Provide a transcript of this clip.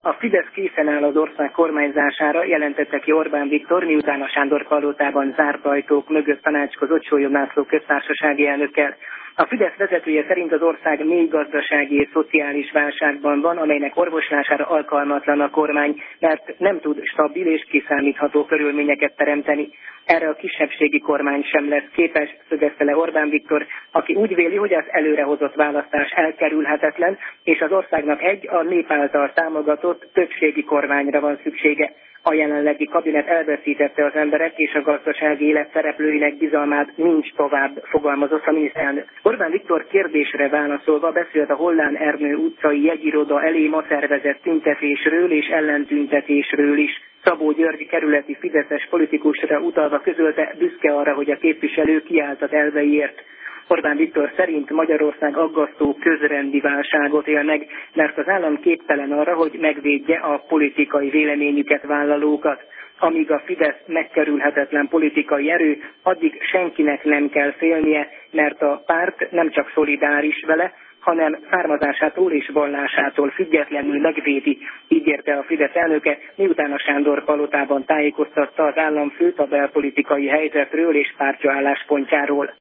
A Fidesz készen áll az ország kormányzására, jelentette ki Orbán Viktor, miután a Sándor-palotában zárt ajtók mögött tanácskozott Sólyom László köztársasági elnökkel. A Fidesz vezetője szerint az ország mély gazdasági és szociális válságban van, amelynek orvoslására alkalmatlan a kormány, mert nem tud stabil és kiszámítható körülményeket teremteni. Erre a kisebbségi kormány sem lesz képes, szögezte le Orbán Viktor, aki úgy véli, hogy az előrehozott választás elkerülhetetlen, és az országnak a nép által támogatott többségi kormányra van szüksége. A jelenlegi kabinet elveszítette az emberek és a gazdasági élet szereplőinek bizalmát, nincs tovább, fogalmazott a miniszterelnök. Orbán Viktor kérdésre válaszolva beszélt a Hollán Ernő utcai jegyiroda elé ma szervezett tüntetésről és ellentüntetésről is. Szabó György kerületi fideszes politikusra utalva közölte, büszke arra, hogy a képviselő kiállt az elveiért. Orbán Viktor szerint Magyarország aggasztó közrendi válságot él meg, mert az állam képtelen arra, hogy megvédje a politikai véleményüket vállalókat. Amíg a Fidesz megkerülhetetlen politikai erő, addig senkinek nem kell félnie, mert a párt nem csak szolidáris vele, hanem származásától és vallásától függetlenül megvédi, ígérte a Fidesz elnöke, miután a Sándor-palotában tájékoztatta az államfőt a belpolitikai helyzetről és pártja álláspontjáról.